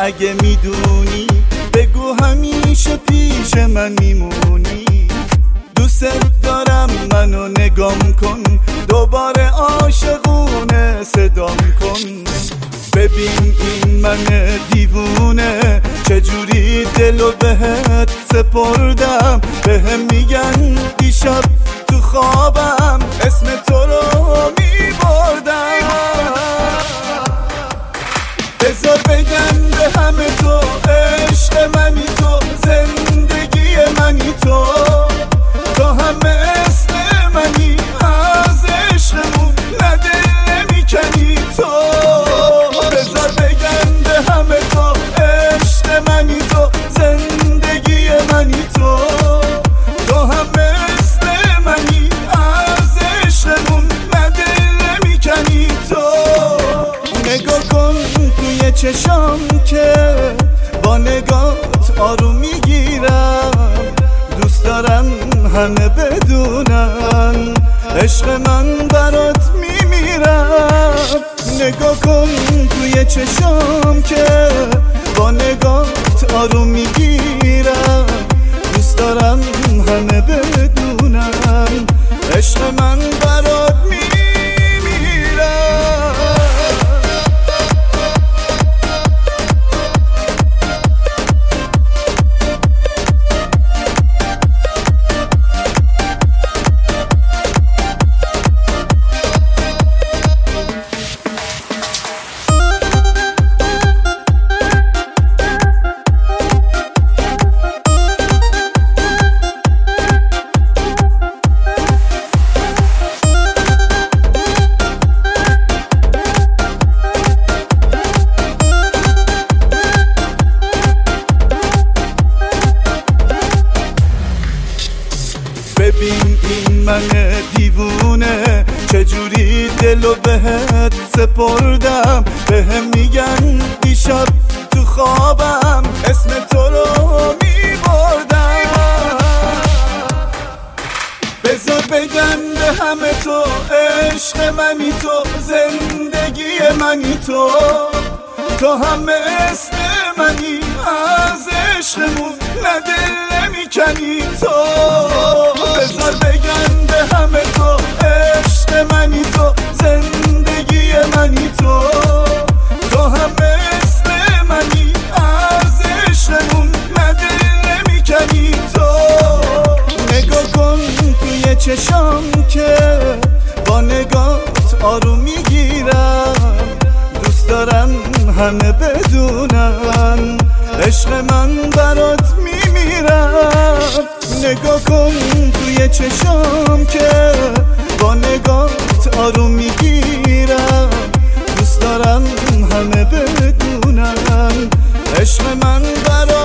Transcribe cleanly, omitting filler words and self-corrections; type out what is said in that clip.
اگه میدونی بگو همیشه پیش من میمونی. دوست دارم منو نگام کن، دوباره عاشقونه صدام کن. ببین این من دیوونه چجوری دلو بهت سپردم. بهم میگن دیشب تو خوابم اسم تو رو میبردم. بذار بگم به همه تو عشق منی تو، زندگی منی تو، تو هم مثل منی از عشقمون نده میکنی تو. بذار بگم به همه تو عشق منی تو، زندگی منی تو، تو هم مثل منی از عشقمون نده میکنی تو. نگاه کن توی چشام که با نگات آروم میگیرم. دوست دارم همه بدونن عشق من برات میمیرم. نگاه کن توی چشام که با نگات آروم میگیرم. دوست دارم همه بدونن عشق من برات میمیرم. ببین این من دیوونه چجوری دلو بهت سپردم. بهم میگن دیشب تو خوابم اسم تو رو میبردم. بذار بگم به همه تو عشق منی تو، زندگی منی تو، تو هم مثل منی از عشقمون نده میکنی تو. بذار بگم به همه تو عشق منی تو، زندگی منی تو، تو هم مثل منی از عشقمون نده میکنی تو. نگاه کن توی چشام که با نگات آروم میگیرم. دوست دارم همه بدونن عشق من برات میمیرم. نگاه کن توی چشام که با نگات آروم میگیرم. دوست دارم همه بدونن عشق من برات